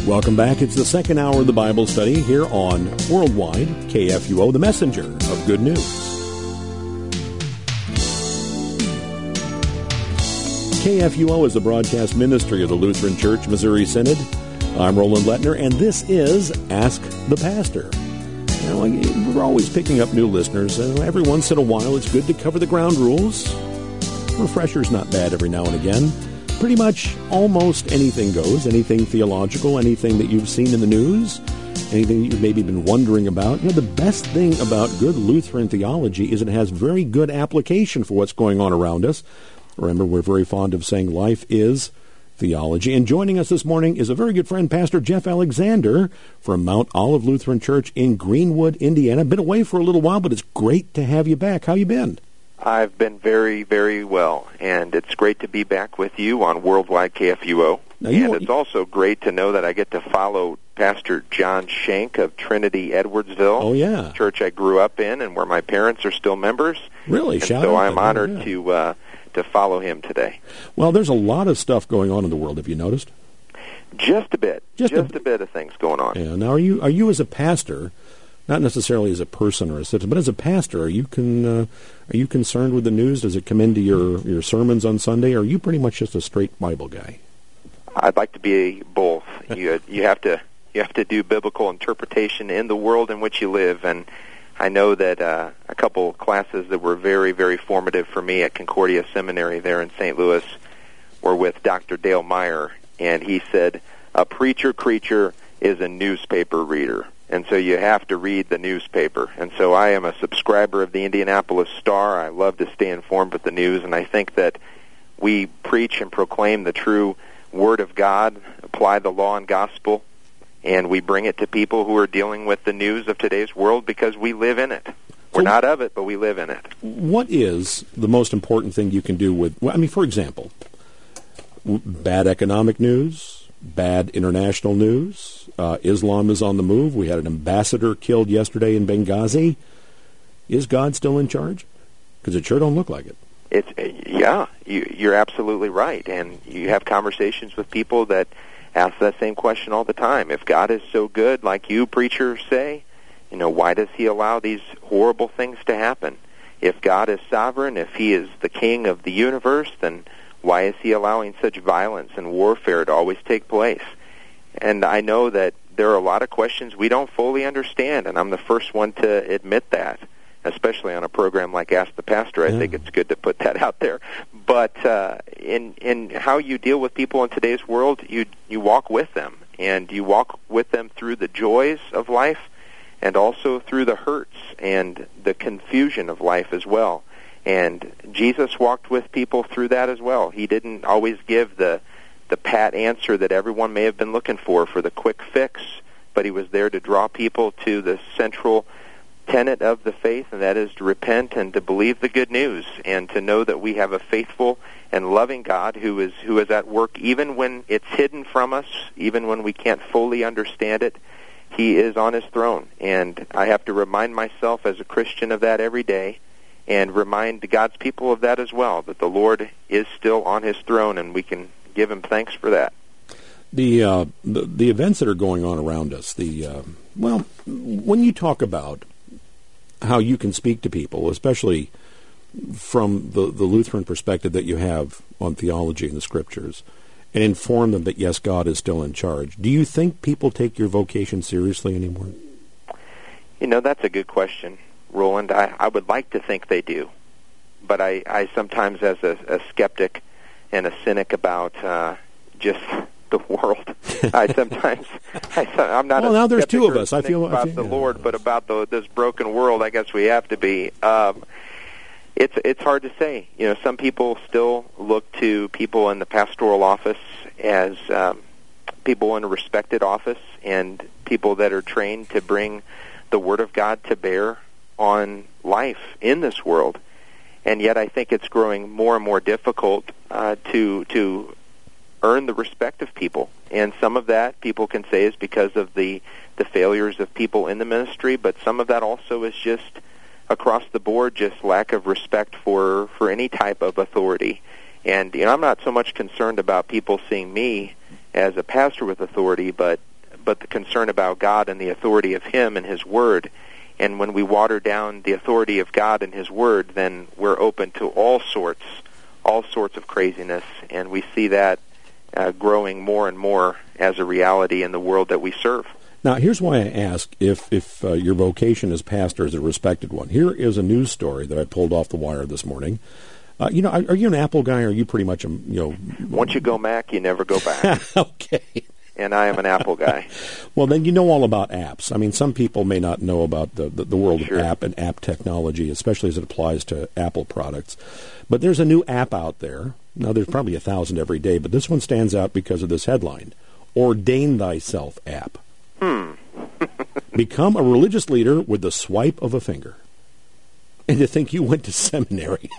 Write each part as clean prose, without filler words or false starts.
Welcome back. It's the second hour of the Bible study here on Worldwide KFUO, the messenger of good news. KFUO is the broadcast ministry of the Lutheran Church Missouri Synod. I'm Roland Lettner, and this is Ask the Pastor. Now, we're always picking up new listeners. Every once in a while, it's good to cover the ground rules. Refresher's not bad every now and again. Pretty much almost anything goes, anything theological, anything that you've seen in the news, anything that you've maybe been wondering about. The best thing about good Lutheran theology is it has very good application for what's going on around us. Remember, we're very fond of saying life is theology. And joining us this morning is a very good friend, Pastor Jeff Alexander from Mount Olive Lutheran Church in Greenwood, Indiana. Been away for a little while, but it's great to have you back. How you been? I've been very, very well, and it's great to be back with you on Worldwide KFUO. And it's also great to know that I get to follow Pastor John Shank of Trinity Edwardsville. Oh, yeah. Church I grew up in and where my parents are still members. Really? And so I'm honored to follow him today. Well, there's a lot of stuff going on in the world. Have you noticed? Just a bit. Just a bit of things going on. Yeah. Now, are you as a pastor, not necessarily as a person or a citizen, but as a pastor, are you concerned with the news? Does it come into your sermons on Sunday, or are you pretty much just a straight Bible guy? I'd like to be both. You have to do biblical interpretation in the world in which you live, and I know that a couple classes that were very, very formative for me at Concordia Seminary there in St. Louis were with Dr. Dale Meyer, and he said, a preacher-creature is a newspaper reader. And so you have to read the newspaper. And so I am a subscriber of the Indianapolis Star. I love to stay informed with the news, and I think that we preach and proclaim the true Word of God, apply the law and gospel, and we bring it to people who are dealing with the news of today's world because we live in it. We're not of it, but we live in it. What is the most important thing you can do with, for example, bad economic news, bad international news, Islam is on the move. We had an ambassador killed yesterday in Benghazi. Is God still in charge? Because it sure don't look like it. You're absolutely right. And you have conversations with people that ask that same question all the time. If God is so good, like you preachers say, why does he allow these horrible things to happen? If God is sovereign, if he is the king of the universe, then why is he allowing such violence and warfare to always take place? And I know that there are a lot of questions we don't fully understand, and I'm the first one to admit that, especially on a program like Ask the Pastor. I think it's good to put that out there. But in how you deal with people in today's world, you walk with them, and you walk with them through the joys of life and also through the hurts and the confusion of life as well. And Jesus walked with people through that as well. He didn't always give the pat answer that everyone may have been looking for the quick fix, but he was there to draw people to the central tenet of the faith, and that is to repent and to believe the good news and to know that we have a faithful and loving God who is at work even when it's hidden from us, even when we can't fully understand it. He is on his throne, and I have to remind myself as a Christian of that every day, and remind God's people of that as well, that the Lord is still on his throne, and we can give him thanks for that. The events that are going on around us, when you talk about how you can speak to people, especially from the Lutheran perspective that you have on theology and the Scriptures, and inform them that, yes, God is still in charge, do you think people take your vocation seriously anymore? That's a good question, Roland. I would like to think they do, but I sometimes, as a skeptic and a cynic about just the world, I'm not. Well, now there's two of us. I feel about the Lord, but about this broken world, I guess we have to be. It's hard to say. Some people still look to people in the pastoral office as people in a respected office and people that are trained to bring the Word of God to bear on life in this world. And yet I think it's growing more and more difficult to earn the respect of people. And some of that people can say is because of the failures of people in the ministry, but some of that also is just across the board, just lack of respect for any type of authority. And I'm not so much concerned about people seeing me as a pastor with authority, but but the concern about God and the authority of Him and His Word. And when we water down the authority of God and His Word, then we're open to all sorts of craziness, and we see that growing more and more as a reality in the world that we serve. Now, here's why I ask if your vocation as pastor is a respected one. Here is a news story that I pulled off the wire this morning. Are you an Apple guy, or are you pretty much Once you go Mac, you never go back. Okay. And I am an Apple guy. Well, then you know all about apps. I mean, some people may not know about the world Sure. of app and app technology, especially as it applies to Apple products. But there's a new app out there. Now, there's probably 1,000 every day, but this one stands out because of this headline: Ordain Thyself app. Become a religious leader with the swipe of a finger. And to think you went to seminary.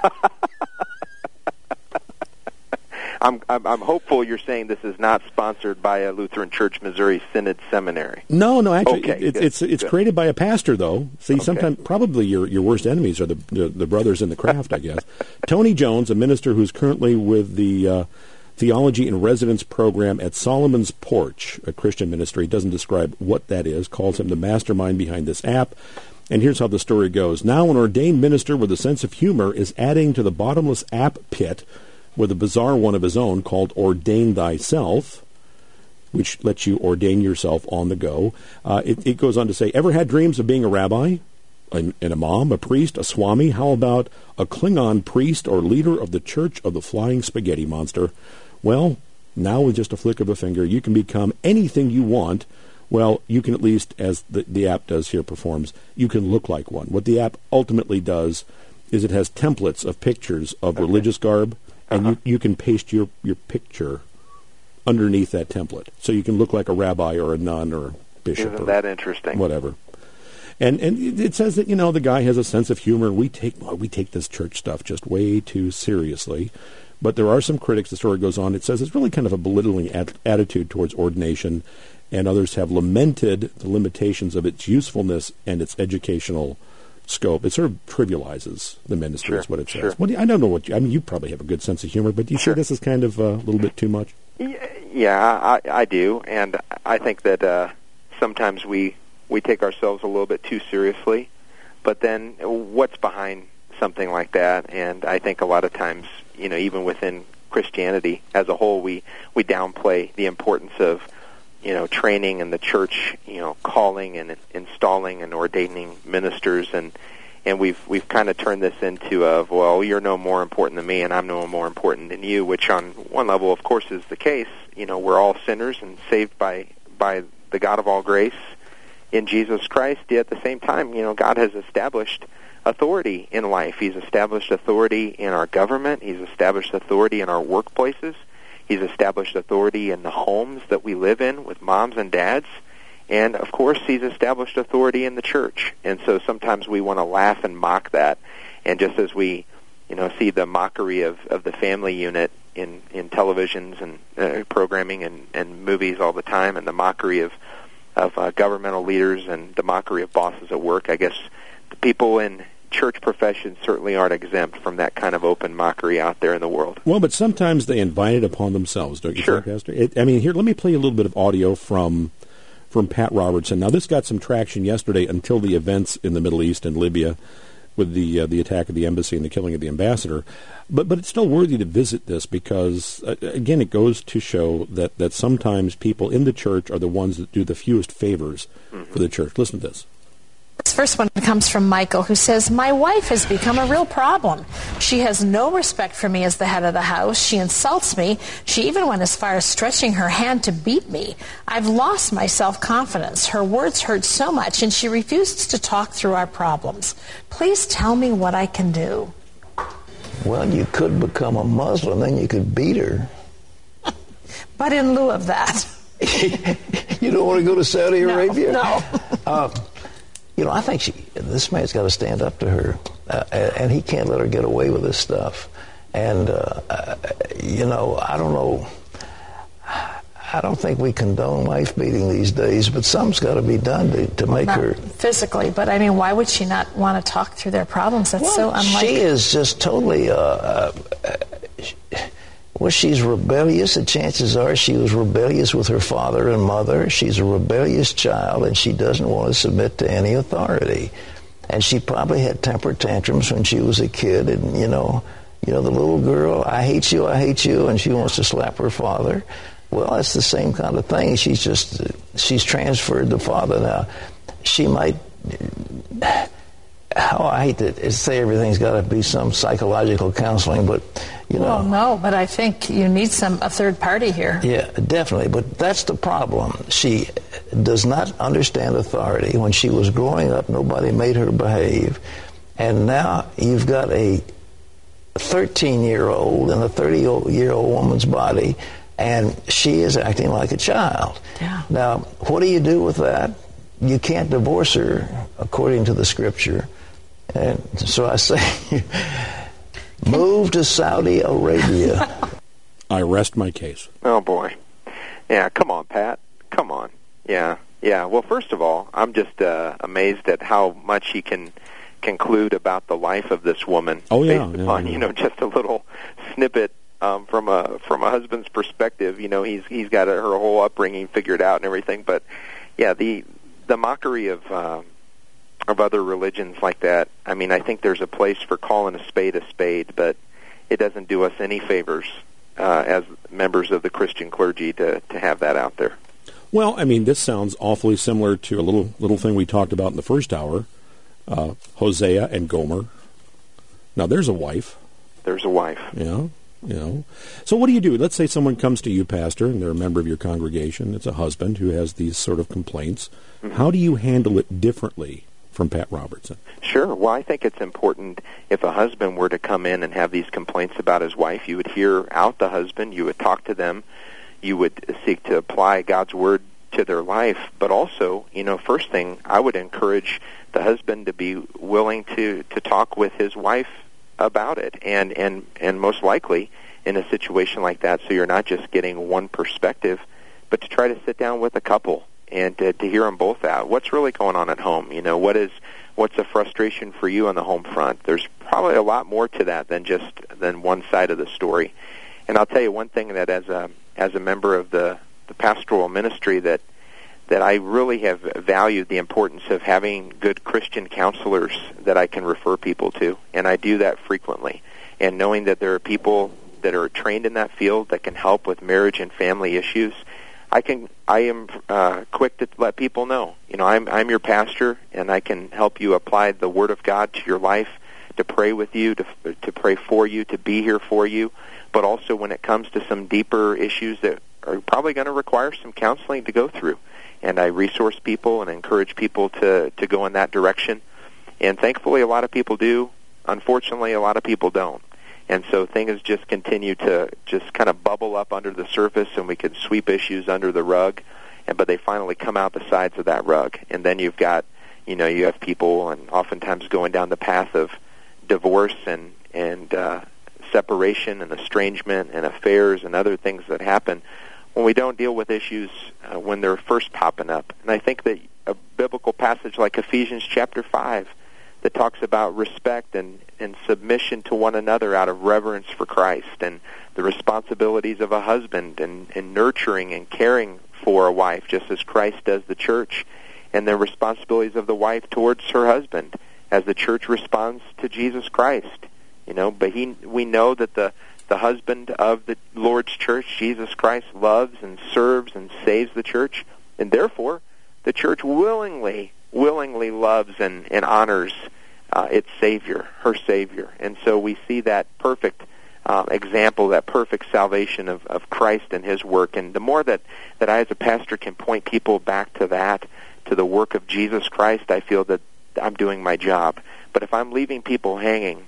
I'm hopeful you're saying this is not sponsored by a Lutheran Church Missouri Synod Seminary. No, actually, Okay, it's created by a pastor, though. See, Okay. sometimes probably your worst enemies are the brothers in the craft, I guess. Tony Jones, a minister who's currently with the Theology in Residence program at Solomon's Porch, a Christian ministry, doesn't describe what that is, calls him the mastermind behind this app. And here's how the story goes. Now an ordained minister with a sense of humor is adding to the bottomless app pit with a bizarre one of his own called Ordain Thyself, which lets you ordain yourself on the go. It goes on to say, ever had dreams of being a rabbi, an imam, a priest, a swami? How about a Klingon priest or leader of the Church of the Flying Spaghetti Monster? Well, now with just a flick of a finger, you can become anything you want. Well, you can at least, as the app does here, performs, you can look like one. What the app ultimately does is it has templates of pictures of religious garb, and you can paste your picture underneath that template. So you can look like a rabbi or a nun or a bishop. Isn't that interesting? Whatever. And it says that, the guy has a sense of humor. We take this church stuff just way too seriously. But there are some critics, the story goes on, it says it's really kind of a belittling attitude towards ordination, and others have lamented the limitations of its usefulness and its educational scope. It sort of trivializes the ministry, is what it says. Sure. I don't know you probably have a good sense of humor, but do you see this is kind of a little bit too much? Yeah, I do, and I think that sometimes we take ourselves a little bit too seriously, but then what's behind something like that? And I think a lot of times, even within Christianity as a whole, we downplay the importance of training and the church, calling and installing and ordaining ministers, and we've kind of turned this into well, you're no more important than me, and I'm no more important than you, which on one level, of course, is the case. We're all sinners and saved by the God of all grace in Jesus Christ. Yet at the same time, God has established authority in life. He's established authority in our government. He's established authority in our workplaces. He's established authority in the homes that we live in with moms and dads. And, of course, He's established authority in the church. And so sometimes we want to laugh and mock that. And just as we, see the mockery of the family unit in televisions and programming and movies all the time, and the mockery of governmental leaders and the mockery of bosses at work, I guess the people in church professions certainly aren't exempt from that kind of open mockery out there in the world. Well, but sometimes they invite it upon themselves, don't you think, Pastor? Here, let me play a little bit of audio from Pat Robertson. Now, this got some traction yesterday until the events in the Middle East and Libya with the attack of the embassy and the killing of the ambassador. But it's still worthy to visit this because, again, it goes to show that sometimes people in the church are the ones that do the fewest favors for the church. Listen to this. This first one comes from Michael, who says, my wife has become a real problem. She has no respect for me as the head of the house. She insults me. She even went as far as stretching her hand to beat me. I've lost my self-confidence. Her words hurt so much, and she refuses to talk through our problems. Please tell me what I can do. Well, you could become a Muslim, then you could beat her. But in lieu of that... You don't want to go to Saudi Arabia? No. I think this man's got to stand up to her, and he can't let her get away with this stuff. And, I don't know. I don't think we condone wife beating these days, but something's got to be done to make her... physically, but why would she not want to talk through their problems? That's so unlike... She is just totally... Well, she's rebellious. The chances are she was rebellious with her father and mother. She's a rebellious child, and she doesn't want to submit to any authority. And she probably had temper tantrums when she was a kid. And, you know, the little girl, I hate you, and she wants to slap her father. Well, that's the same kind of thing. She's transferred the father. Now, she might... I hate to say everything's got to be some psychological counseling, but, you know... Well, no, but I think you need a third party here. Yeah, definitely, but that's the problem. She does not understand authority. When she was growing up, nobody made her behave, and now you've got a 13-year-old in a 30-year-old woman's body, and she is acting like a child. Yeah. Now, what do you do with that? You can't divorce her, according to the Scripture. And so I say, move to Saudi Arabia. I rest my case. Oh, boy. Yeah, come on, Pat. Come on. Yeah. Well, first of all, I'm just amazed at how much he can conclude about the life of this woman. Oh, yeah. Based upon, just a little snippet from a husband's perspective. He's got her whole upbringing figured out and everything. But, yeah, the mockery of other religions like that, I mean, I think there's a place for calling a spade, but it doesn't do us any favors as members of the Christian clergy to have that out there. Well, I mean, this sounds awfully similar to a little thing we talked about in the first hour, Hosea and Gomer. Now, there's a wife. There's a wife. Yeah. So what do you do? Let's say someone comes to you, Pastor, and they're a member of your congregation. It's a husband who has these sort of complaints. Mm-hmm. How do you handle it differently from Pat Robertson? Sure. Well, I think it's important if a husband were to come in and have these complaints about his wife, you would hear out the husband, you would talk to them, you would seek to apply God's Word to their life. But also, first thing, I would encourage the husband to be willing to talk with his wife about it, and most likely in a situation like that, so you're not just getting one perspective, but to try to sit down with a couple and to hear them both out. What's really going on at home? What's a frustration for you on the home front? There's probably a lot more to that than one side of the story. And I'll tell you one thing, that as a member of the pastoral ministry, that I really have valued the importance of having good Christian counselors that I can refer people to, and I do that frequently. And knowing that there are people that are trained in that field that can help with marriage and family issues, I am quick to let people know. I'm your pastor, and I can help you apply the Word of God to your life, to pray with you, to pray for you, to be here for you. But also when it comes to some deeper issues that are probably going to require some counseling to go through. And I resource people and encourage people to go in that direction. And thankfully, a lot of people do. Unfortunately, a lot of people don't. And so things just continue to just kind of bubble up under the surface, and we can sweep issues under the rug, but they finally come out the sides of that rug. And then you have people, and oftentimes going down the path of divorce and separation and estrangement and affairs and other things that happen when we don't deal with issues when they're first popping up. And I think that a biblical passage like Ephesians chapter 5 that talks about respect and submission to one another out of reverence for Christ, and the responsibilities of a husband and nurturing and caring for a wife, just as Christ does the church, and the responsibilities of the wife towards her husband as the church responds to Jesus Christ. But we know that the husband of the Lord's church, Jesus Christ, loves and serves and saves the church, and therefore the church willingly loves and honors its Savior, her Savior. And so we see that perfect example, that perfect salvation of Christ and His work. And the more that I as a pastor can point people back to that, to the work of Jesus Christ, I feel that I'm doing my job. But if I'm leaving people hanging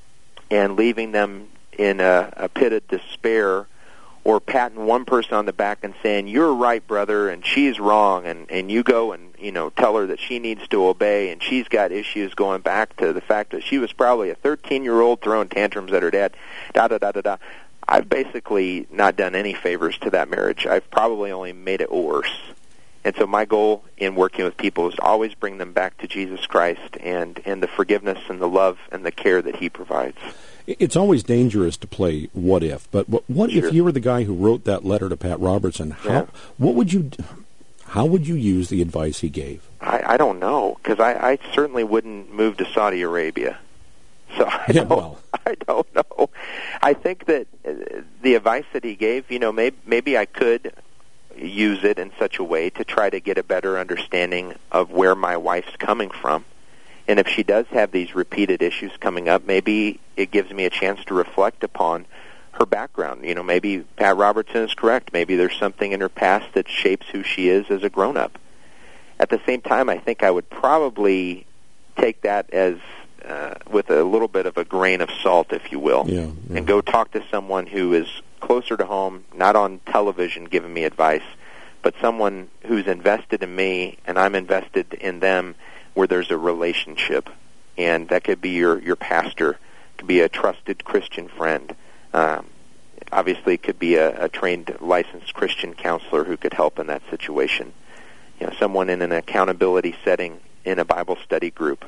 and leaving them in a pit of despair, or patting one person on the back and saying, "You're right, brother, and she's wrong," and you go and tell her that she needs to obey, and she's got issues going back to the fact that she was probably a 13-year-old throwing tantrums at her dad, da-da-da-da-da. I've basically not done any favors to that marriage. I've probably only made it worse. And so my goal in working with people is to always bring them back to Jesus Christ and the forgiveness and the love and the care that He provides. It's always dangerous to play what if, but what Sure. if you were the guy who wrote that letter to Pat Robertson? How would you use the advice he gave? I don't know, because I certainly wouldn't move to Saudi Arabia. So I don't know. I think that the advice that he gave, maybe I could use it in such a way to try to get a better understanding of where my wife's coming from. And if she does have these repeated issues coming up, maybe it gives me a chance to reflect upon her background. Maybe Pat Robertson is correct. Maybe there's something in her past that shapes who she is as a grown-up. At the same time, I think I would probably take that as with a little bit of a grain of salt, if you will, and go talk to someone who is closer to home, not on television giving me advice, but someone who's invested in me and I'm invested in them, where there's a relationship. And that could be your pastor, could be a trusted Christian friend. Obviously, it could be a trained, licensed Christian counselor who could help in that situation. Someone in an accountability setting in a Bible study group.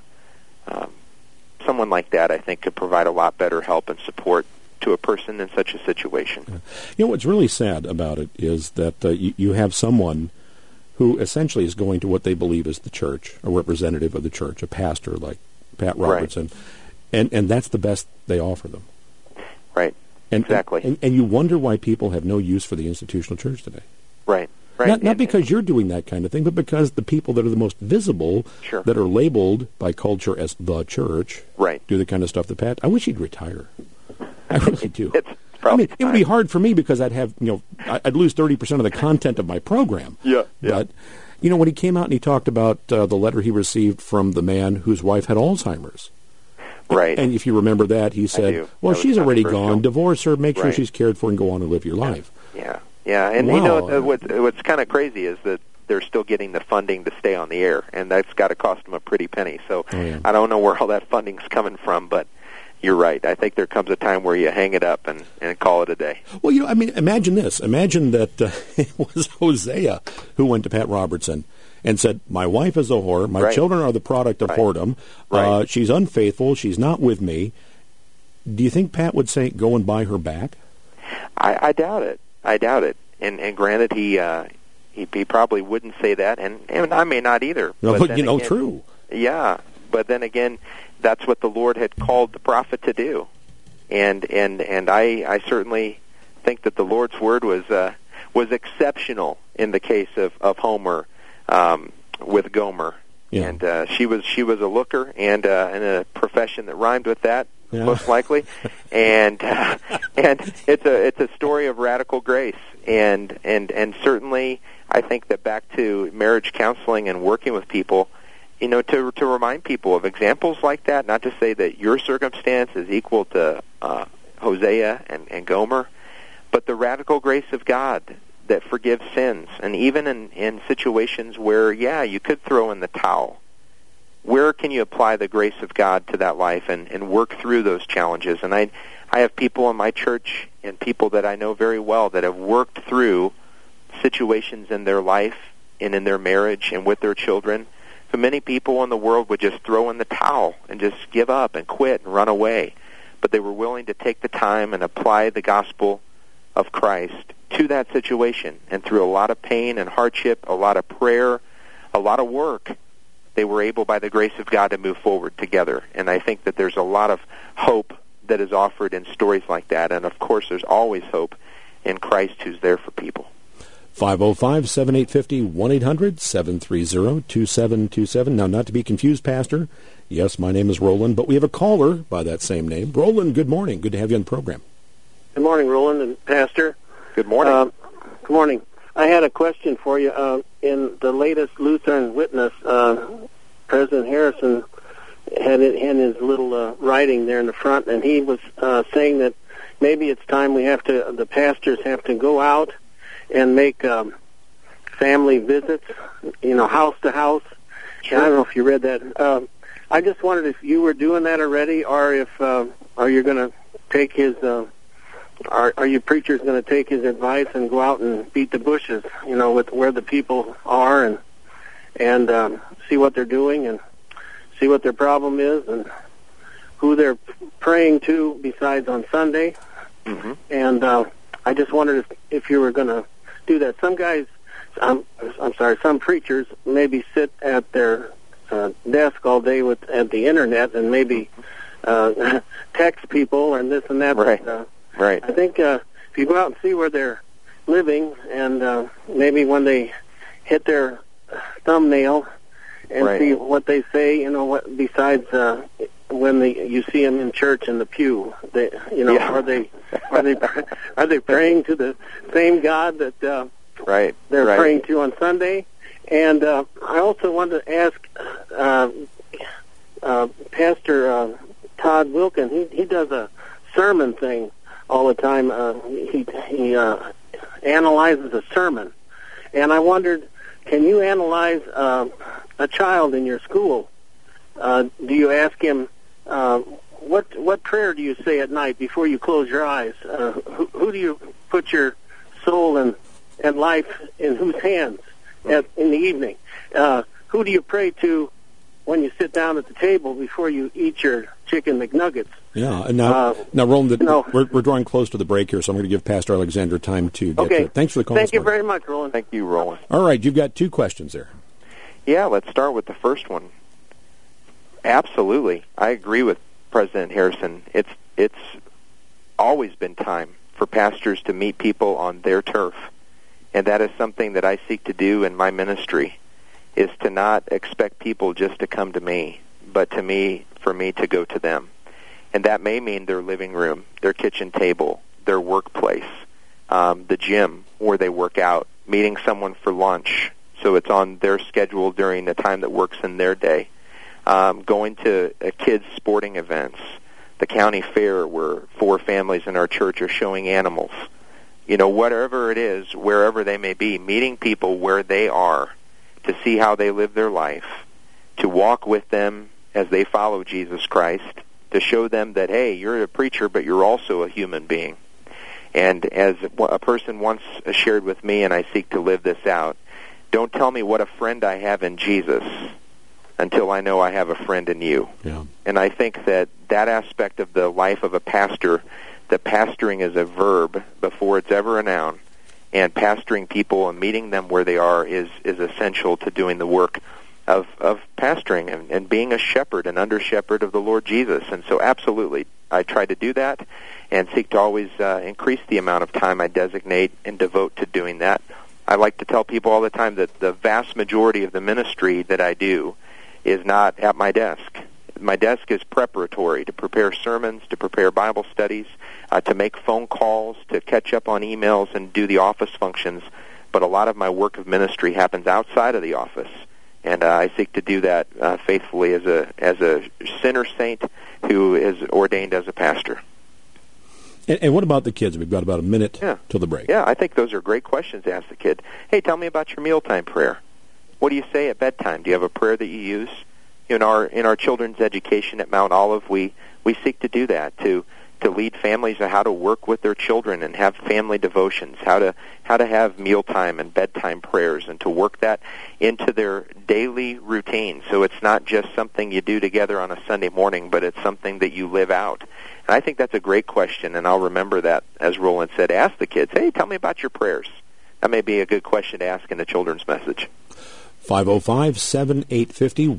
Someone like that, I think, could provide a lot better help and support to a person in such a situation. What's really sad about it is that you have someone who essentially is going to what they believe is the church, a representative of the church, a pastor like Pat Robertson, right. and that's the best they offer them. Right, exactly. And you wonder why people have no use for the institutional church today. Right. Not because you're doing that kind of thing, but because the people that are the most visible, that are labeled by culture as the church, do the kind of stuff that Pat... I wish he'd retire. I really do. It would be hard for me because I'd have, I'd lose 30% of the content of my program. But, when he came out and he talked about the letter he received from the man whose wife had Alzheimer's. Right. And if you remember that, he said, well, she's already gone. Divorce her, make sure she's cared for, and go on and live your life. Yeah, and what's kind of crazy is that they're still getting the funding to stay on the air, and that's got to cost them a pretty penny. So I don't know where all that funding's coming from, but you're right. I think there comes a time where you hang it up and call it a day. Well, imagine this. Imagine that it was Hosea who went to Pat Robertson and said, my wife is a whore, my children are the product of whoredom, she's unfaithful, she's not with me. Do you think Pat would say, go and buy her back? I doubt it. And granted, he probably wouldn't say that, and I may not either. No, but true. Yeah, but then again, that's what the Lord had called the prophet to do, and I certainly think that the Lord's word was exceptional in the case of Homer with Gomer, and she was a looker and in a profession that rhymed with that. Most likely, and it's a story of radical grace, and certainly I think that back to marriage counseling and working with people, to remind people of examples like that, not to say that your circumstance is equal to Hosea and Gomer, but the radical grace of God that forgives sins, and even in situations where you could throw in the towel. Where can you apply the grace of God to that life and work through those challenges? And I have people in my church and people that I know very well that have worked through situations in their life and in their marriage and with their children who many people in the world would just throw in the towel and just give up and quit and run away. But they were willing to take the time and apply the gospel of Christ to that situation. And through a lot of pain and hardship, a lot of prayer, a lot of work, they were able, by the grace of God, to move forward together. And I think that there's a lot of hope that is offered in stories like that. And, of course, there's always hope in Christ who's there for people. 505-7850, 1-800-730-2727. Now, not to be confused, Pastor, yes, my name is Roland, but we have a caller by that same name. Roland, good morning. Good to have you on the program. Good morning, Roland and Pastor. Good morning. Good morning. I had a question for you. In the latest Lutheran Witness, President Harrison had it in his little writing there in the front, and he was saying that maybe it's time the pastors have to go out and make family visits, house to house. Sure. I don't know if you read that. I just wondered if you were doing that already, or if are you going to take his... Are you preachers going to take his advice and go out and beat the bushes, with where the people are and see what they're doing and see what their problem is and who they're praying to besides on Sunday. Mm-hmm. And I just wondered if you were going to do that. Some guys, I'm sorry, some preachers maybe sit at their desk all day at the internet and maybe text people and this and that. Right. But, right. I think if you go out and see where they're living, and maybe when they hit their thumbnail and right. see what they say, you know, what besides when you see them in church in the pew, they, you know, yeah. are they praying to the same God that right. they're right. praying to on Sunday? And I also wanted to ask Pastor Todd Wilkin. He does a sermon thing all the time. He analyzes a sermon, and I wondered, can you analyze a child in your school? Do you ask him what prayer do you say at night before you close your eyes? Who do you put your soul and life in whose hands in the evening? Who do you pray to when you sit down at the table before you eat your chicken McNuggets? Yeah. Now, Roland, we're drawing close to the break here, so I'm going to give Pastor Alexander time to get to it. Thanks for the call. Thank you very much, Roland. Thank you, Roland. All right, you've got 2 questions there. Yeah, let's start with the first one. Absolutely. I agree with President Harrison. It's always been time for pastors to meet people on their turf, and that is something that I seek to do in my ministry, is to not expect people just to come to me, but for me to go to them. And that may mean their living room, their kitchen table, their workplace, the gym where they work out, meeting someone for lunch, so it's on their schedule during the time that works in their day, going to kids' sporting events, the county fair where 4 families in our church are showing animals. You know, whatever it is, wherever they may be, meeting people where they are to see how they live their life, to walk with them as they follow Jesus Christ, to show them that, hey, you're a preacher, but you're also a human being. And as a person once shared with me, and I seek to live this out, don't tell me what a friend I have in Jesus until I know I have a friend in you. Yeah. And I think that aspect of the life of a pastor, that pastoring is a verb before it's ever a noun, and pastoring people and meeting them where they are is essential to doing the work of pastoring and being a shepherd and under-shepherd of the Lord Jesus. And so absolutely, I try to do that and seek to always increase the amount of time I designate and devote to doing that. I like to tell people all the time that the vast majority of the ministry that I do is not at my desk. My desk is preparatory to prepare sermons, to prepare Bible studies, to make phone calls, to catch up on emails and do the office functions. But a lot of my work of ministry happens outside of the office. And I seek to do that faithfully as a sinner saint who is ordained as a pastor. And what about the kids? We've got about a minute till the break. Yeah, I think those are great questions to ask the kid. Hey, tell me about your mealtime prayer. What do you say at bedtime? Do you have a prayer that you use? In our children's education at Mount Olive, we seek to do that, to lead families on how to work with their children and have family devotions, how to have mealtime and bedtime prayers, and to work that into their daily routine. So it's not just something you do together on a Sunday morning, but it's something that you live out. And I think that's a great question, and I'll remember that, as Roland said, ask the kids, hey, tell me about your prayers. That may be a good question to ask in the children's message. 505-7850,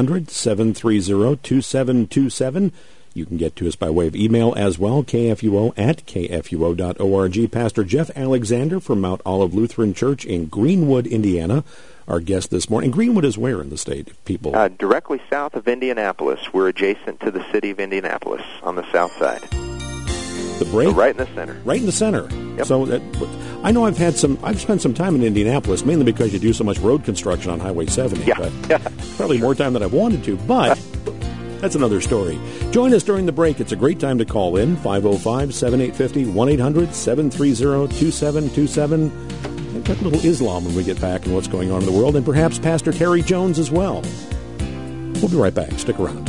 1-800-730-2727. You can get to us by way of email as well, kfuo@kfuo.org. Pastor Jeff Alexander from Mount Olive Lutheran Church in Greenwood, Indiana, our guest this morning. Greenwood is where in the state, people? Directly south of Indianapolis. We're adjacent to the city of Indianapolis on the south side. The break? So right in the center. Right in the center. Yep. So I know I've spent some time in Indianapolis, mainly because you do so much road construction on Highway 70. Yeah. But probably more time than I wanted to, but that's another story. Join us during the break. It's a great time to call in, 505-7850, 1-800-730-2727. I've got a little Islam when we get back and what's going on in the world, and perhaps Pastor Terry Jones as well. We'll be right back. Stick around.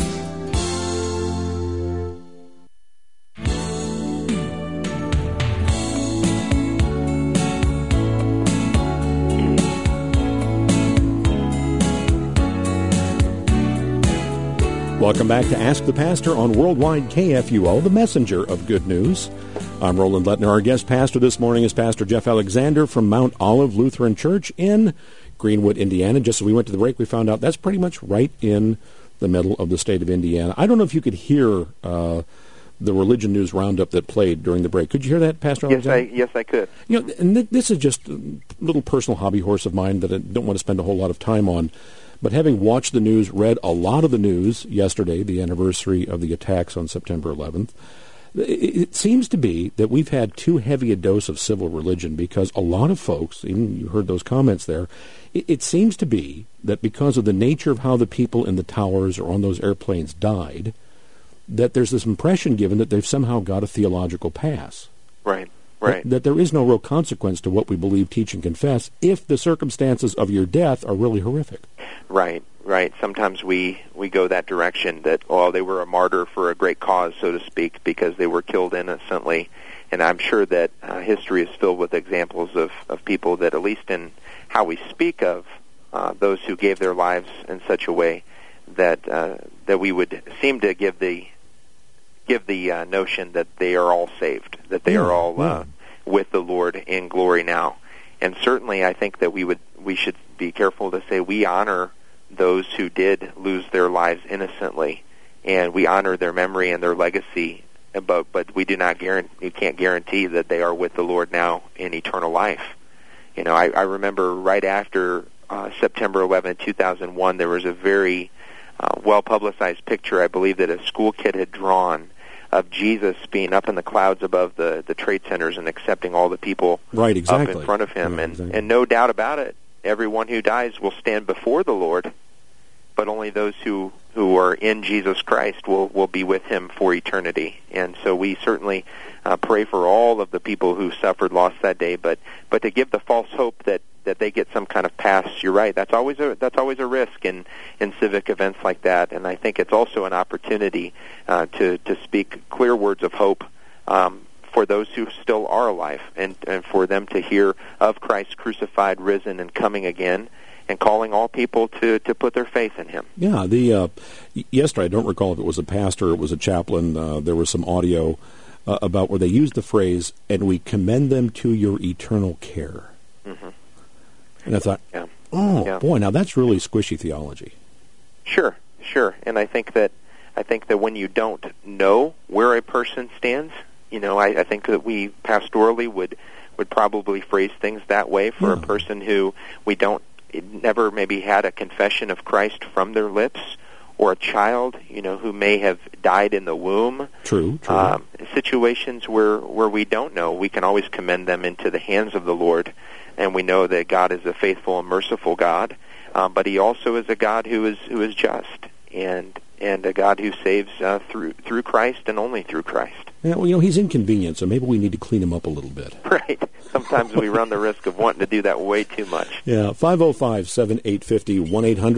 Welcome back to Ask the Pastor on Worldwide KFUO, the messenger of good news. I'm Roland Lettner. Our guest pastor this morning is Pastor Jeff Alexander from Mount Olive Lutheran Church in Greenwood, Indiana. Just as we went to the break, we found out that's pretty much right in the middle of the state of Indiana. I don't know if you could hear the religion news roundup that played during the break. Could you hear that, Pastor Alexander? Yes, I could. You know, and this is just a little personal hobby horse of mine that I don't want to spend a whole lot of time on. But having watched the news, read a lot of the news yesterday, the anniversary of the attacks on September 11th, it seems to be that we've had too heavy a dose of civil religion because a lot of folks, even you heard those comments there, it seems to be that because of the nature of how the people in the towers or on those airplanes died, that there's this impression given that they've somehow got a theological pass. Right. That there is no real consequence to what we believe, teach, and confess if the circumstances of your death are really horrific. Right. Sometimes we go that direction, that, they were a martyr for a great cause, so to speak, because they were killed innocently. And I'm sure that history is filled with examples of people that, at least in how we speak of those who gave their lives in such a way that we would seem to give the notion that they are all saved, that they are all with the Lord in glory now. And certainly I think that we should be careful to say we honor those who did lose their lives innocently, and we honor their memory and their legacy, but we do not you can't guarantee that they are with the Lord now in eternal life. You know, I remember right after September 11, 2001, there was a very well-publicized picture, I believe, that a school kid had drawn of Jesus being up in the clouds above the trade centers and accepting all the people up in front of him. And no doubt about it, everyone who dies will stand before the Lord, but only those who are in Jesus Christ will be with him for eternity. And so we certainly pray for all of the people who suffered loss that day, but to give the false hope that they get some kind of pass, you're right, that's always a risk in civic events like that. And I think it's also an opportunity to speak clear words of hope for those who still are alive, and for them to hear of Christ crucified, risen, and coming again, and calling all people to put their faith in him. Yeah, yesterday, I don't recall if it was a pastor or it was a chaplain, there was some audio about where they used the phrase, and we commend them to your eternal care. Mm-hmm. And I thought, boy, now that's really squishy theology. Sure. And I think that when you don't know where a person stands, you know, I think that we pastorally would probably phrase things that way for a person who we never maybe had a confession of Christ from their lips, or a child, you know, who may have died in the womb. True. Situations where we don't know, we can always commend them into the hands of the Lord. And we know that God is a faithful and merciful God, but he also is a God who is just, and a God who saves through Christ and only through Christ. Yeah, well, you know, he's inconvenient, so maybe we need to clean him up a little bit. Right. Sometimes we run the risk of wanting to do that way too much. Yeah, 505-7850,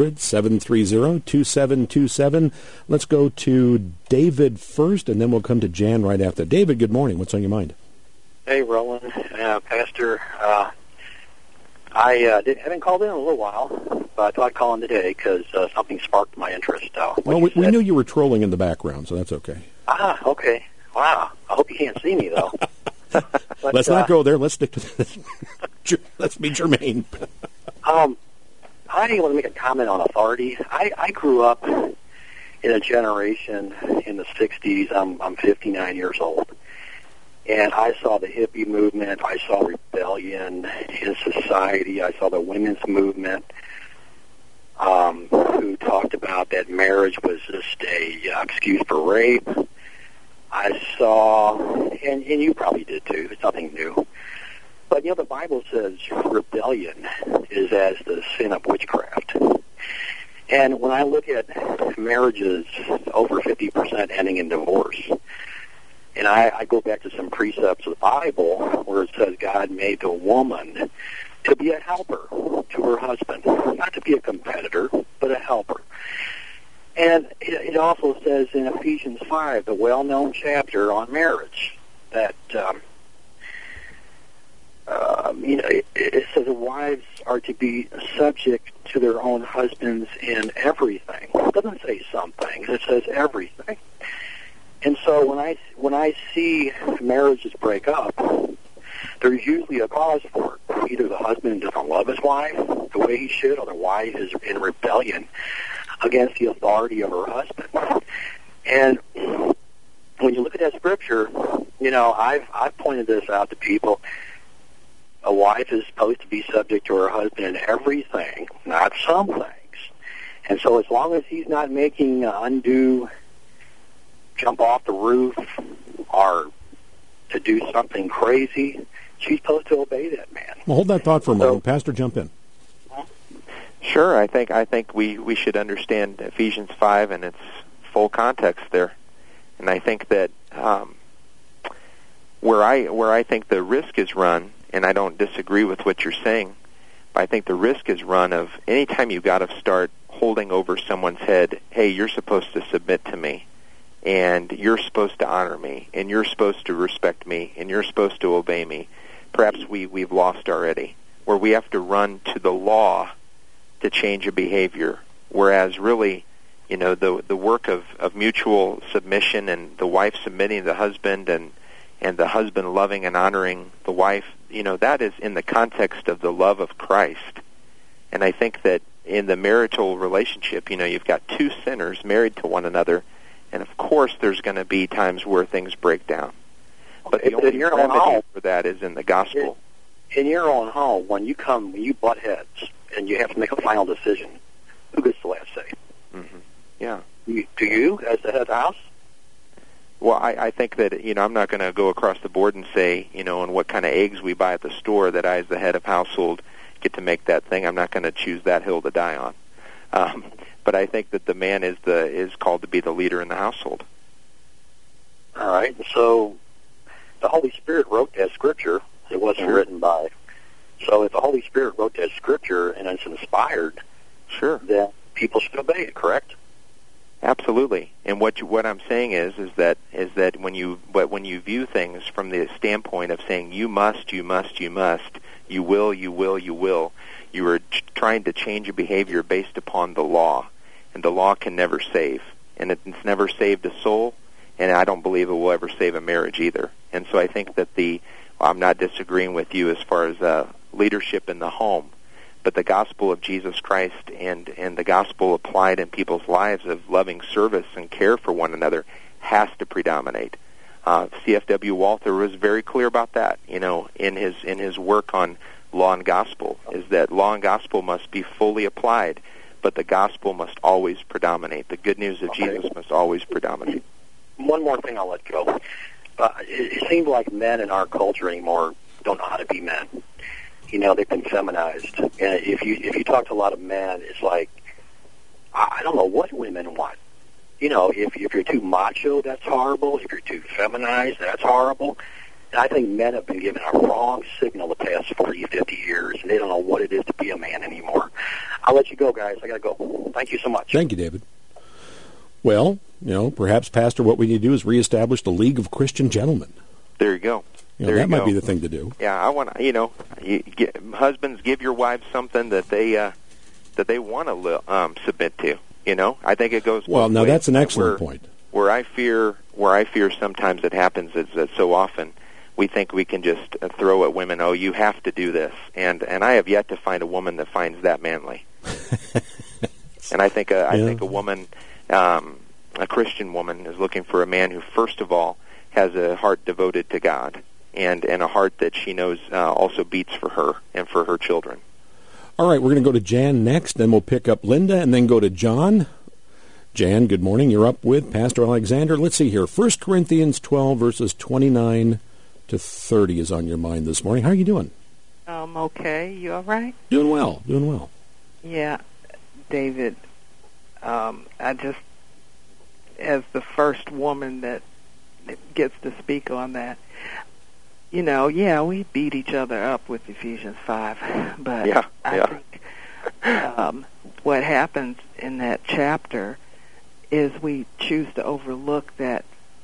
1-800-730-2727. Let's go to David first, and then we'll come to Jan right after. David, good morning. What's on your mind? Hey, Roland, Pastor. I haven't called in a little while, but I thought I'd call in today because something sparked my interest. Well, we knew you were trolling in the background, so that's okay. Okay. Wow. I hope you can't see me, though. But, let's not go there. Let's stick to this. Let's be germane. I want to make a comment on authority. I grew up in a generation in the 60s. I'm 59 years old. And I saw the hippie movement. I saw rebellion in society. I saw the women's movement, who talked about that marriage was just a excuse for rape. I saw, and you probably did too, it's nothing new. But, you know, the Bible says rebellion is as the sin of witchcraft. And when I look at marriages, over 50% ending in divorce, and I go back to some precepts of the Bible where it says God made the woman to be a helper to her husband, not to be a competitor, but a helper. And it also says in Ephesians 5, the well-known chapter on marriage, that it says the wives are to be subject to their own husbands in everything. doesn't say some things. It says everything. And so when I see marriages break up, there's usually a cause for it. Either the husband doesn't love his wife the way he should, or the wife is in rebellion against the authority of her husband. And when you look at that scripture, you know, I've pointed this out to people. A wife is supposed to be subject to her husband in everything, not some things. And so as long as he's not making undue jump off the roof or to do something crazy, she's supposed to obey that man. Well, hold that thought for a moment. Pastor, jump in. Sure, I think we should understand Ephesians 5 and its full context there. And I think that where I think the risk is run, and I don't disagree with what you're saying, but I think the risk is run of anytime you got to start holding over someone's head, hey, you're supposed to submit to me, and you're supposed to honor me, and you're supposed to respect me, and you're supposed to obey me. Perhaps we've lost already, where we have to run to the law to change a behavior, whereas really, you know, the work of mutual submission and the wife submitting to the husband and the husband loving and honoring the wife, you know, that is in the context of the love of Christ. And I think that in the marital relationship, you know, you've got two sinners married to one another, and of course there's going to be times where things break down. But the only remedy for that is in the gospel. In your own home, when you butt heads and you have to make a final decision, who gets the last say? Mm-hmm. Yeah. Do you, as the head of the house? Well, I think that, you know, I'm not going to go across the board and say, you know, and what kind of eggs we buy at the store, that I, as the head of household, get to make that thing. I'm not going to choose that hill to die on. But I think that the man is called to be the leader in the household. All right. So the Holy Spirit wrote that scripture. It wasn't written by. So if the Holy Spirit wrote that scripture and it's inspired, then people should obey it, correct? Absolutely. And what I'm saying is that when you view things from the standpoint of saying you must, you will, you are trying to change a behavior based upon the law, and the law can never save, and it's never saved a soul, and I don't believe it will ever save a marriage either. And so I think that I'm not disagreeing with you as far as leadership in the home, but the gospel of Jesus Christ and the gospel applied in people's lives of loving service and care for one another has to predominate. C.F.W. Walther was very clear about that, you know, in his work on law and gospel, is that law and gospel must be fully applied, but the gospel must always predominate. The good news of Jesus must always predominate. One more thing I'll let go. It seems like men in our culture anymore don't know how to be men. You know, they've been feminized. And if you talk to a lot of men, it's like, I don't know what women want. You know, if you're too macho, that's horrible. If you're too feminized, that's horrible. And I think men have been given a wrong signal the past 40, 50 years, and they don't know what it is to be a man anymore. I'll let you go, guys. I got to go. Thank you so much. Thank you, David. Well, you know, perhaps, Pastor, what we need to do is reestablish the League of Christian Gentlemen. There you go. That might be the thing to do. Yeah, I want to. You know, husbands, give your wives something that they want to submit to. You know, I think it goes. Well, now ways. That's an excellent point. Where I fear sometimes it happens is that so often we think we can just throw at women, oh, you have to do this, and I have yet to find a woman that finds that manly. And I think a woman, a Christian woman, is looking for a man who, first of all, has a heart devoted to God. And a heart that she knows also beats for her and for her children. All right, we're going to go to Jan next, then we'll pick up Linda, and then go to John. Jan, good morning. You're up with Pastor Alexander. Let's see here. 1 Corinthians 12, verses 29 to 30 is on your mind this morning. How are you doing? Okay. You all right? Doing well. Yeah, David, I just, as the first woman that gets to speak on that, you know, we beat each other up with Ephesians 5, but I think what happens in that chapter is we choose to overlook that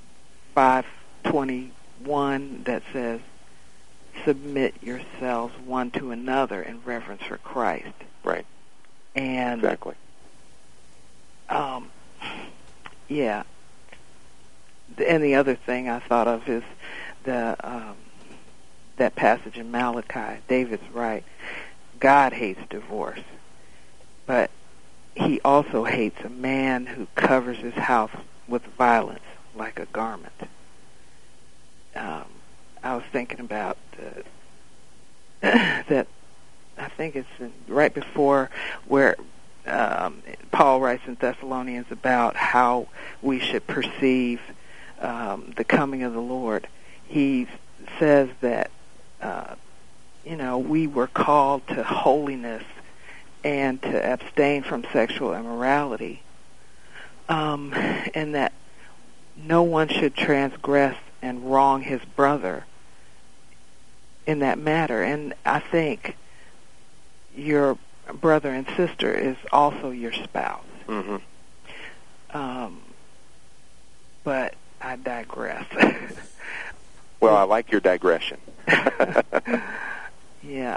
5:21 that says, submit yourselves one to another in reverence for Christ. Right. And exactly. Yeah. And the other thing I thought of is that passage in Malachi. David's right. God hates divorce, but he also hates a man who covers his house with violence like a garment. I was thinking about that. I think it's right before where Paul writes in Thessalonians about how we should perceive the coming of the Lord. He says that we were called to holiness and to abstain from sexual immorality, and that no one should transgress and wrong his brother in that matter. And I think your brother and sister is also your spouse. Mm-hmm. But I digress. Well, I like your digression. Yeah.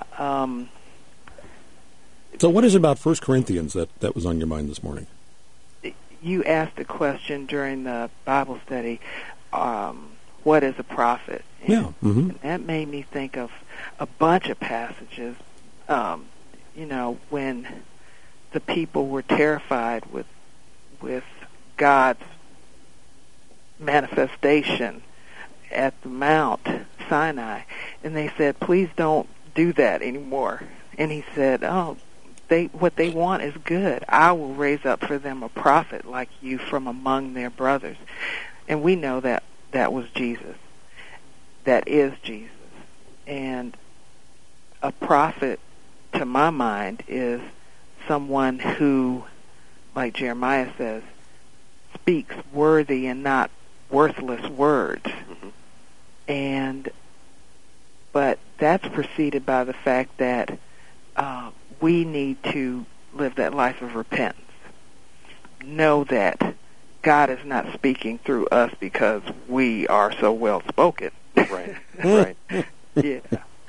So what is it about 1 Corinthians that was on your mind this morning? You asked a question during the Bible study, what is a prophet? And, yeah. Mm-hmm. and that made me think of a bunch of passages, when the people were terrified with God's manifestation at the Mount Sinai, and they said, please don't do that anymore. And he said, what they want is good. I will raise up for them a prophet like you from among their brothers. And we know that was Jesus. That is Jesus. And a prophet, to my mind, is someone who, like Jeremiah says, speaks worthy and not worthless words. Mm-hmm. But that's preceded by the fact that we need to live that life of repentance. Know that God is not speaking through us because we are so well spoken. Right. Right. Yeah.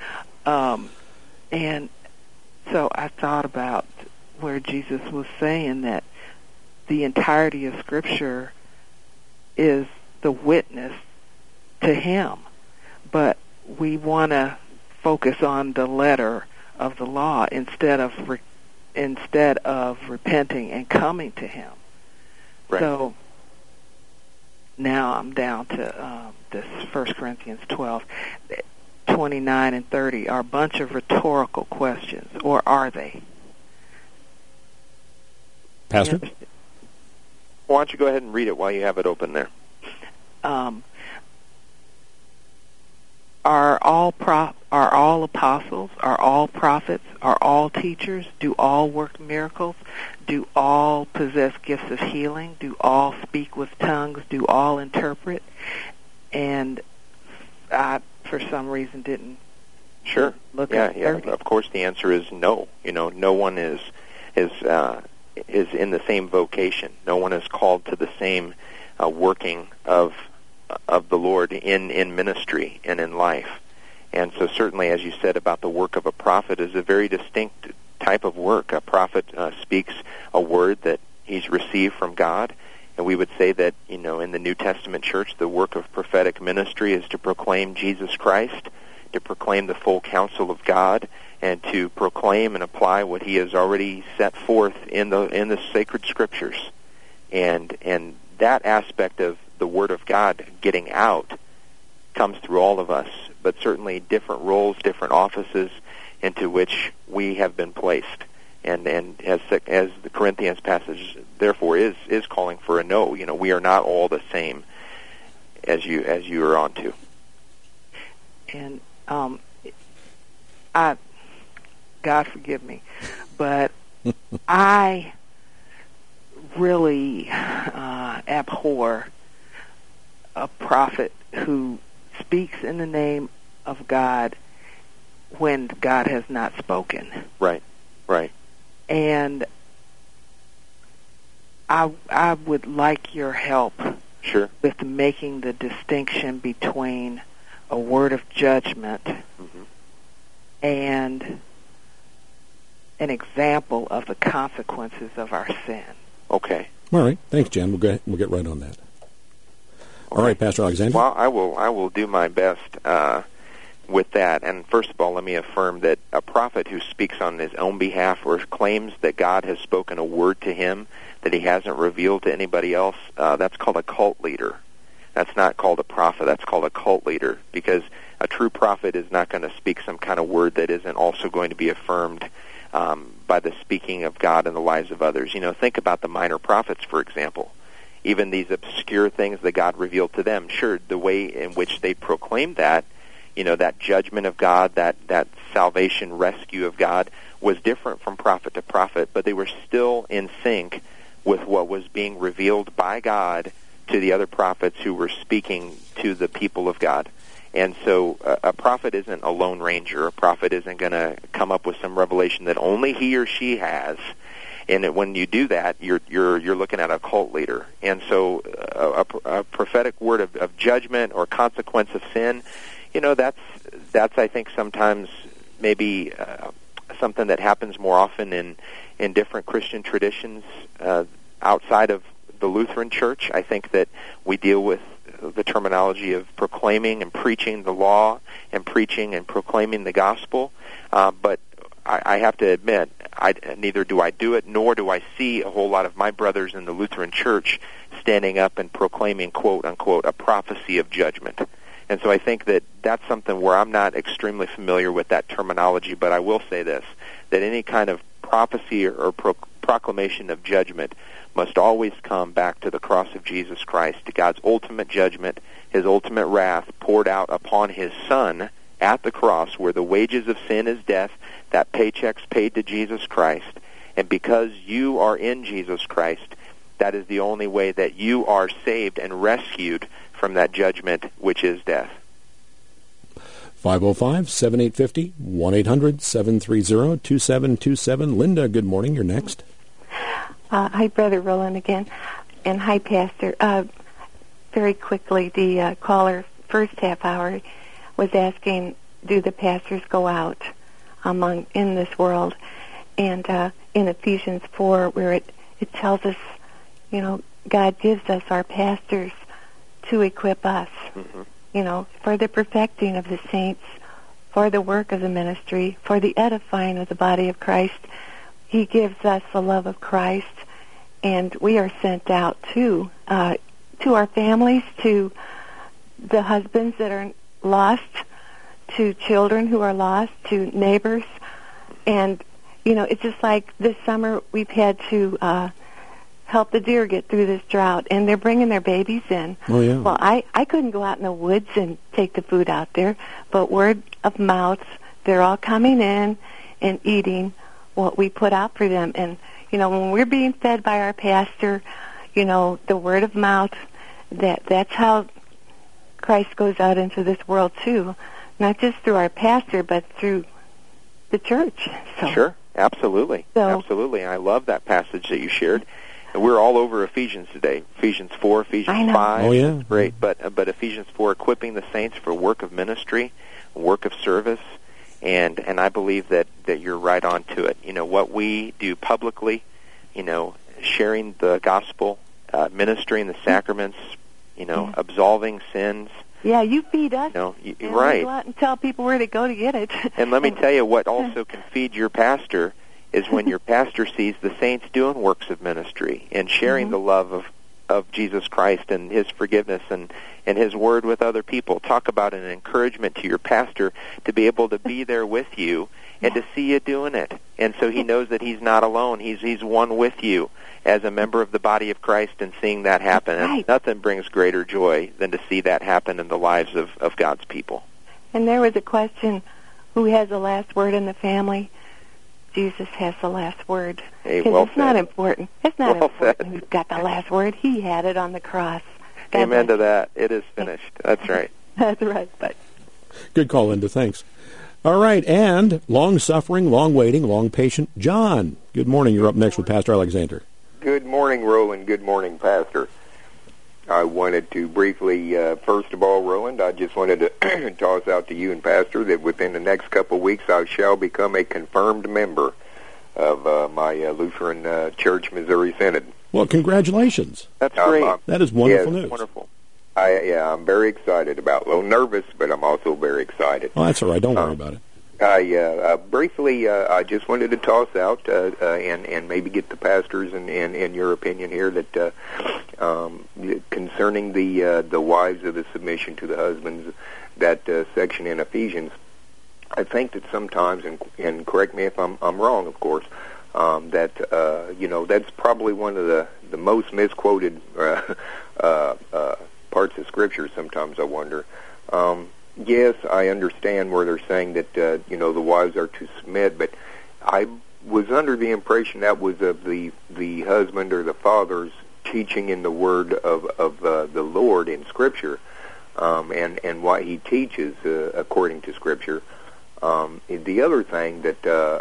And so I thought about where Jesus was saying that the entirety of Scripture is the witness to Him, but we want to focus on the letter of the law instead of repenting and coming to Him. Right. So now I'm down to this 1 Corinthians 12, 29 and 30 are a bunch of rhetorical questions, or are they? Pastor? Why don't you go ahead and read it while you have it open there? Are all apostles? Are all prophets? Are all teachers? Do all work miracles? Do all possess gifts of healing? Do all speak with tongues? Do all interpret? And I, for some reason, didn't look at 30. Of course, the answer is no. No one is in the same vocation. No one is called to the same working of the Lord in ministry and in life. And so certainly, as you said about the work of a prophet, is a very distinct type of work. A prophet speaks a word that he's received from God, and we would say that, in the New Testament church, the work of prophetic ministry is to proclaim Jesus Christ, to proclaim the full counsel of God, and to proclaim and apply what He has already set forth in the sacred Scriptures. And that aspect of the Word of God getting out comes through all of us, but certainly different roles, different offices into which we have been placed. And as the Corinthians passage, therefore, is calling for a no. We are not all the same as you are on to. And God forgive me, but I really abhor a prophet who speaks in the name of God when God has not spoken. Right. And I would like your help with making the distinction between a word of judgment and an example of the consequences of our sin. Okay. All right. Thanks, Jen. We'll get right on that. All right, Pastor Alexander. Well, I will do my best with that. And first of all, let me affirm that a prophet who speaks on his own behalf or claims that God has spoken a word to him that he hasn't revealed to anybody else, that's called a cult leader. That's not called a prophet. That's called a cult leader, because a true prophet is not going to speak some kind of word that isn't also going to be affirmed by the speaking of God in the lives of others. You know, think about the minor prophets, for example. Even these obscure things that God revealed to them, sure, the way in which they proclaimed that, you know, that judgment of God, that salvation, rescue of God, was different from prophet to prophet, but they were still in sync with what was being revealed by God to the other prophets who were speaking to the people of God. And so a prophet isn't a lone ranger. A prophet isn't going to come up with some revelation that only he or she has. And when you do that, you're looking at a cult leader. And so a prophetic word of judgment or consequence of sin, you know, that's I think sometimes maybe something that happens more often in different Christian traditions outside of the Lutheran Church. I think that we deal with the terminology of proclaiming and preaching the law and preaching and proclaiming the gospel. But I have to admit, neither do I do it, nor do I see a whole lot of my brothers in the Lutheran Church standing up and proclaiming, quote, unquote, a prophecy of judgment. And so I think that that's something where I'm not extremely familiar with that terminology, but I will say this, that any kind of prophecy or proclamation of judgment must always come back to the cross of Jesus Christ, to God's ultimate judgment, his ultimate wrath poured out upon his Son at the cross, where the wages of sin is death, that paycheck's paid to Jesus Christ. And because you are in Jesus Christ, that is the only way that you are saved and rescued from that judgment, which is death. 505-7850, 1-800-730-2727. Linda, good morning. You're next. Hi, Brother Roland again. And hi, Pastor. Very quickly, the caller first half hour was asking, do the pastors go out in this world? And in Ephesians 4, where it tells us, you know, God gives us our pastors to equip us, you know, for the perfecting of the saints, for the work of the ministry, for the edifying of the body of Christ. He gives us the love of Christ, and we are sent out to our families, to the husbands that are lost, to children who are lost, to neighbors. And, you know, it's just like this summer we've had to help the deer get through this drought, and they're bringing their babies in. Oh, yeah. Well, I couldn't go out in the woods and take the food out there, but word of mouth, they're all coming in and eating what we put out for them. And, you know, when we're being fed by our pastor, you know, the word of mouth, that's how Christ goes out into this world too, not just through our pastor, but through the church. So, sure, absolutely. Absolutely. I love that passage that you shared. And we're all over Ephesians today. Ephesians 4, Ephesians 5. Oh, yeah. Great. But Ephesians 4, equipping the saints for work of ministry, work of service. And I believe that you're right on to it. You know, what we do publicly, you know, sharing the gospel, ministering the sacraments, you know, absolving sins. Yeah, you feed us. You know, and right. We go out and tell people where to go to get it. And let me tell you what also can feed your pastor is when your pastor sees the saints doing works of ministry and sharing the love of Jesus Christ and his forgiveness and his word with other people. Talk about an encouragement to your pastor to be able to be there with you and to see you doing it. And so he knows that he's not alone. He's one with you as a member of the body of Christ, and seeing that happen. And nothing brings greater joy than to see that happen in the lives of God's people. And there was a question, who has the last word in the family? Jesus has the last word. Hey, well it's not important. It's not well important said. who's got the last word. He had it on the cross. Amen to that. It is finished. That's right. That's right. But good call, Linda. Thanks. All right, and long-suffering, long-waiting, long-patient John. Good morning. You're up next with Pastor Alexander. Good morning, Roland. Good morning, Pastor. I wanted to briefly, first of all, Roland, I just wanted to toss out to you and Pastor that within the next couple of weeks I shall become a confirmed member of my Lutheran Church Missouri Synod. Well, congratulations. That's great. That is wonderful yes, news. Wonderful. I'm very excited about it. A little nervous, but I'm also very excited. Well, that's all right. Don't worry about it. Briefly, I just wanted to toss out and maybe get the pastors and your opinion here that concerning the wives of the submission to the husbands, that section in Ephesians. I think that sometimes, and correct me if I'm wrong, of course, that that's probably one of the most misquoted parts of Scripture. Sometimes I wonder. Yes, I understand where they're saying that the wives are to submit, but I was under the impression that was of the husband or the father's teaching in the word of the Lord in Scripture, and what he teaches according to Scripture. The other thing that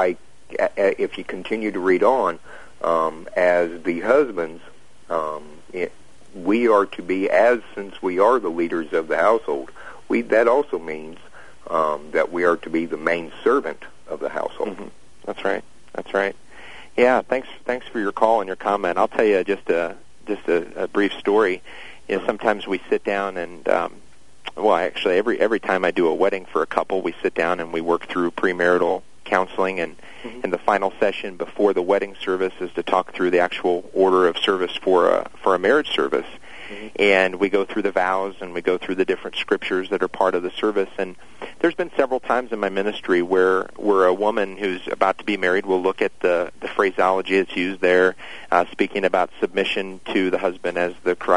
if you continue to read on, as the husbands, we are to be, since we are the leaders of the household, that also means that we are to be the main servant of the household. Mm-hmm. That's right. That's right. Yeah. Thanks for your call and your comment. I'll tell you just a brief story. Sometimes we sit down and actually every time I do a wedding for a couple, we sit down and we work through premarital counseling, and in the final session before the wedding service is to talk through the actual order of service for a marriage service. And we go through the vows, and we go through the different scriptures that are part of the service. And there's been several times in my ministry where a woman who's about to be married will look at the phraseology that's used there, speaking about submission to the husband as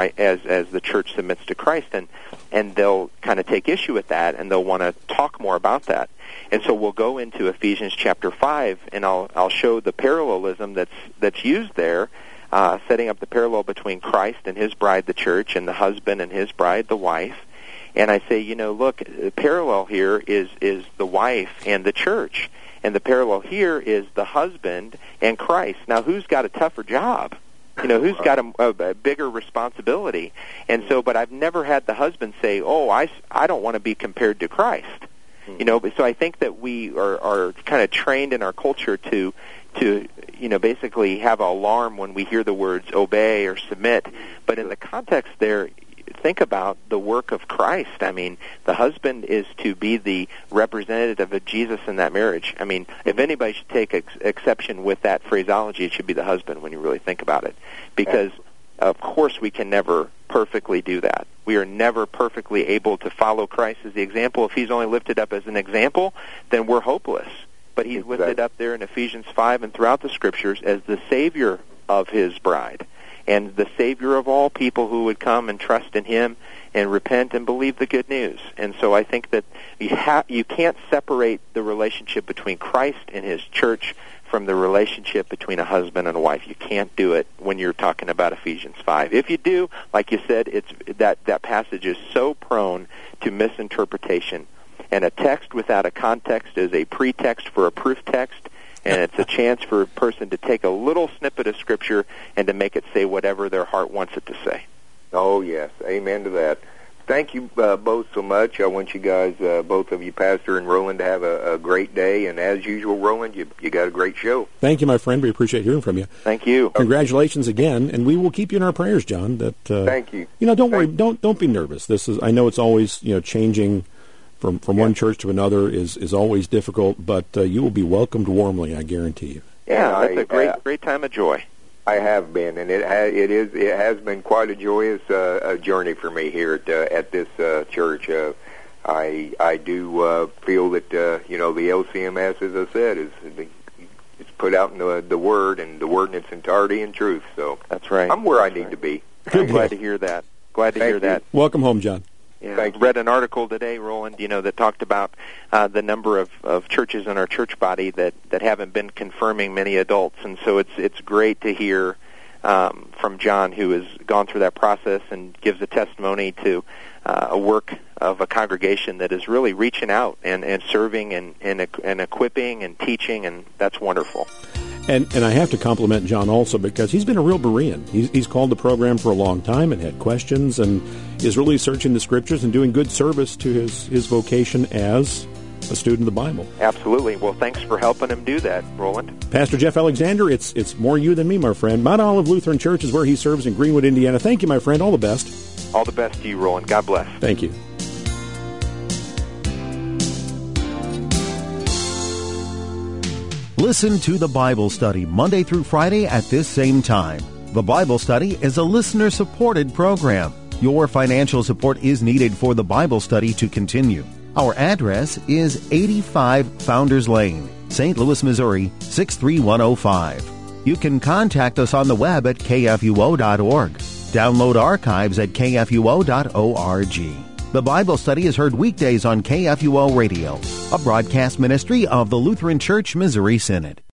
the church submits to Christ, and they'll kind of take issue with that, and they'll want to talk more about that. And so we'll go into Ephesians chapter 5, and I'll show the parallelism that's used there. Setting up the parallel between Christ and his bride, the church, and the husband and his bride, the wife. And I say, look, the parallel here is the wife and the church. And the parallel here is the husband and Christ. Now, who's got a tougher job? Who's got a bigger responsibility? And so, but I've never had the husband say, I don't want to be compared to Christ. So I think that we are kind of trained in our culture to basically have an alarm when we hear the words obey or submit. But in the context there, think about the work of Christ. I mean, the husband is to be the representative of Jesus in that marriage. I mean, if anybody should take exception with that phraseology, it should be the husband when you really think about it. Because, of course, we can never perfectly do that. We are never perfectly able to follow Christ as the example. If he's only lifted up as an example, then we're hopeless. But he's lifted up there in Ephesians 5 and throughout the Scriptures as the Savior of his bride and the Savior of all people who would come and trust in him and repent and believe the good news. And so I think that you can't separate the relationship between Christ and his church from the relationship between a husband and a wife. You can't do it when you're talking about Ephesians 5. If you do, like you said, it's that passage is so prone to misinterpretation. And a text without a context is a pretext for a proof text, and it's a chance for a person to take a little snippet of Scripture and to make it say whatever their heart wants it to say. Oh, yes. Amen to that. Thank you both so much. I want you guys, both of you, Pastor and Roland, to have a great day. And as usual, Roland, you got a great show. Thank you, my friend. We appreciate hearing from you. Thank you. Congratulations again, and we will keep you in our prayers, John. Thank you. Don't worry. Don't be nervous. I know it's always changing from one church to another is always difficult, but you will be welcomed warmly, I guarantee you. Yeah, that's a great time of joy. I have been, and it has been quite a joyous journey for me here at this church. I do feel that the LCMS, as I said, it's put out in the Word, and the Word in its entirety and truth. So that's right. I'm where I need to be. I'm glad to hear that. Hear that. Welcome home, John. Yeah, I read an article today, Roland, that talked about the number of churches in our church body that haven't been confirming many adults, and so it's great to hear from John, who has gone through that process and gives a testimony to a work of a congregation that is really reaching out and serving and equipping and teaching, and that's wonderful. And I have to compliment John also because he's been a real Berean. He's called the program for a long time and had questions and is really searching the Scriptures and doing good service to his vocation as a student of the Bible. Absolutely. Well, thanks for helping him do that, Roland. Pastor Jeff Alexander, it's more you than me, my friend. Mount Olive Lutheran Church is where he serves in Greenwood, Indiana. Thank you, my friend. All the best. All the best to you, Roland. God bless. Thank you. Listen to the Bible Study Monday through Friday at this same time. The Bible Study is a listener-supported program. Your financial support is needed for the Bible study to continue. Our address is 85 Founders Lane, St. Louis, Missouri, 63105. You can contact us on the web at kfuo.org. Download archives at kfuo.org. The Bible Study is heard weekdays on KFUO Radio, a broadcast ministry of the Lutheran Church Missouri Synod.